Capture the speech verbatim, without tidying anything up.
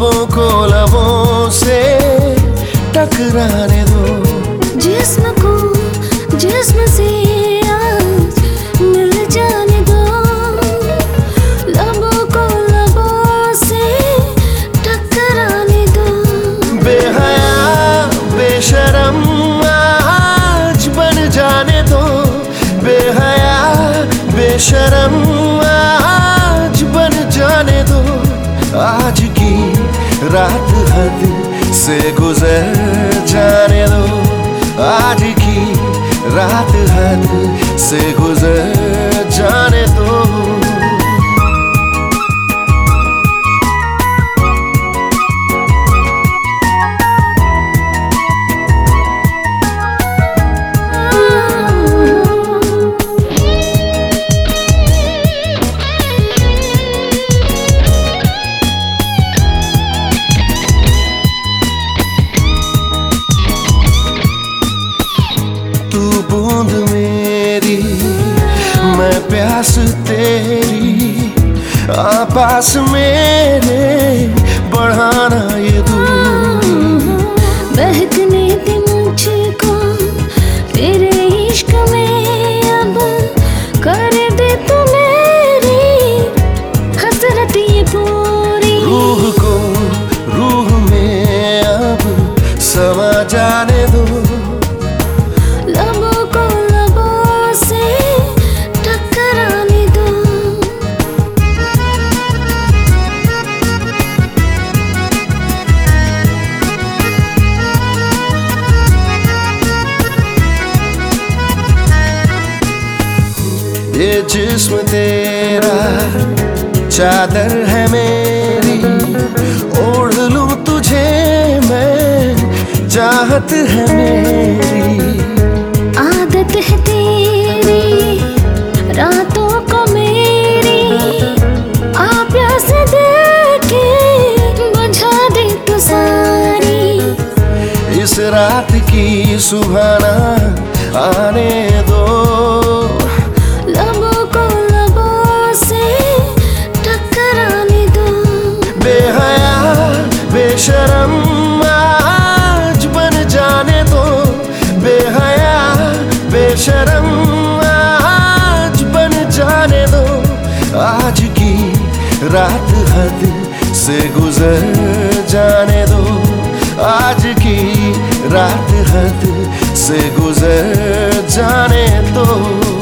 लबों को लबों से टकराने दो, जिस्म को जिस्म से आज मिल जाने दो, लबों को लबों से टकराने दो। बेहया बेशरम आज बन जाने दो, बेहया बेशरम आज बन जाने दो। आज की रात हद से गुजर जाने दो, आज की रात हद से गुजर जाने दो। बूंद मेरी मैं प्यास तेरी, आ पास मेरे बढ़ाना ये दूरी। बहकने दे मुझको तेरे इश्क में, अब कर दे तू मेरी हसरत ये पूरी। रूह को रूह में अब समा जाने दो, लबों को लबों से टकराने दो। ये जिस्म तेरा चादर है मेरी, ओढ़ लूं तुझे मैं, चाहत है मेरी। आदत है तेरी रातों को मेरी, आ प्यास दे के बुझा दे तू सारी। इस रात की सुबह ना आने दो, लबों को लबों से टकराने दो। बेहया बेशरम आज बन जाने दो, बेहया बेशरम आज बन जाने दो। आज की रात हद से गुजर जाने दो, आज की रात हद से गुजर जाने दो।